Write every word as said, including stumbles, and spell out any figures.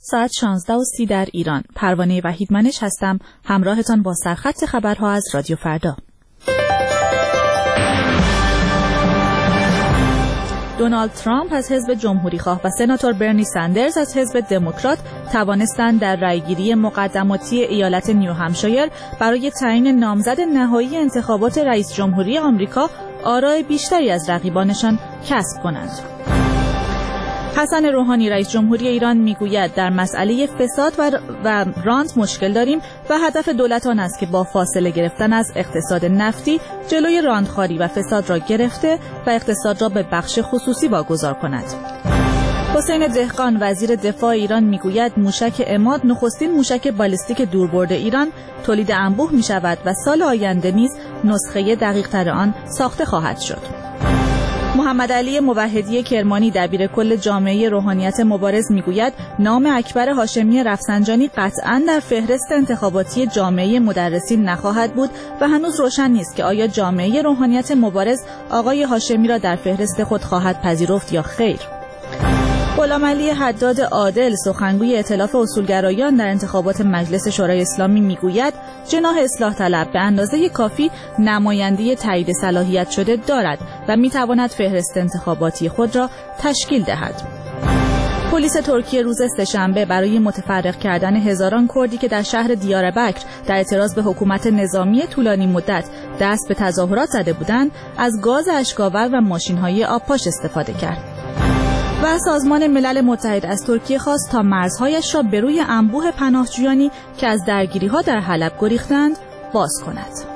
ساعت شانزده و سی در ایران. پروانه وحیدمنش هستم، همراهتان با سرخط خبرها از رادیو فردا. دونالد ترامپ از حزب جمهوریخواه و سناتور برنی سندرز از حزب دموکرات توانستند در رأیگیری مقدماتی ایالت نیو همشایر برای تعیین نامزد نهایی انتخابات رئیس جمهوری آمریکا آرای بیشتری از رقیبانشان کسب کنند. حسن روحانی رئیس جمهوری ایران میگوید در مسئله فساد و, و رانت مشکل داریم و هدف دولت آن است که با فاصله گرفتن از اقتصاد نفتی جلوی راندخواری و فساد را گرفته و اقتصاد را به بخش خصوصی واگذار کند. حسین دهقان وزیر دفاع ایران میگوید موشک عماد نخستین موشک بالستیک دوربرد ایران تولید انبوه می شود و سال آینده نیز نسخه دقیق تر آن ساخته خواهد شد. محمد علی موحدی کرمانی دبیر کل جامعه روحانیت مبارز میگوید نام اکبر هاشمی رفسنجانی قطعاً در فهرست انتخاباتی جامعه مدرسین نخواهد بود و هنوز روشن نیست که آیا جامعه روحانیت مبارز آقای هاشمی را در فهرست خود خواهد پذیرفت یا خیر. غلامعلی حداد عادل سخنگوی ائتلاف اصولگرایان در انتخابات مجلس شورای اسلامی میگوید جناح اصلاح طلب به اندازه کافی نماینده تایید صلاحیت شده دارد و میتواند فهرست انتخاباتی خود را تشکیل دهد. پلیس ترکیه روز سه‌شنبه برای متفرق کردن هزاران کردی که در شهر دیاربکر در اعتراض به حکومت نظامی طولانی مدت دست به تظاهرات زده بودند از گاز اشک‌آور و ماشین‌های آبپاش استفاده کرد. و سازمان ملل متحد از ترکیه خواست تا مرزهایش را به روی انبوه پناهجویانی که از درگیری‌ها در حلب گریختند باز کند.